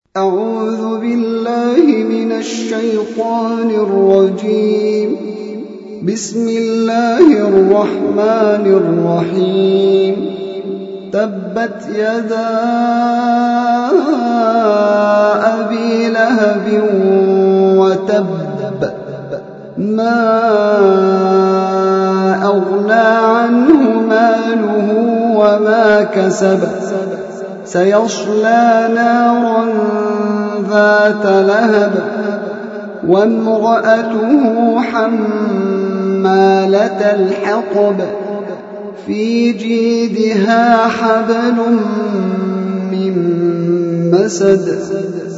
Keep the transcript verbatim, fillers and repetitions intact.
أعوذ بالله من الشيطان الرجيم. بسم الله الرحمن الرحيم. تبت يدا أبي لهب وتب، ما أغنى عنه ماله وما كسب، سيصلى نارا ذات لهب، وامرأته حمالة الحطب، في جيدها حبل من مسد.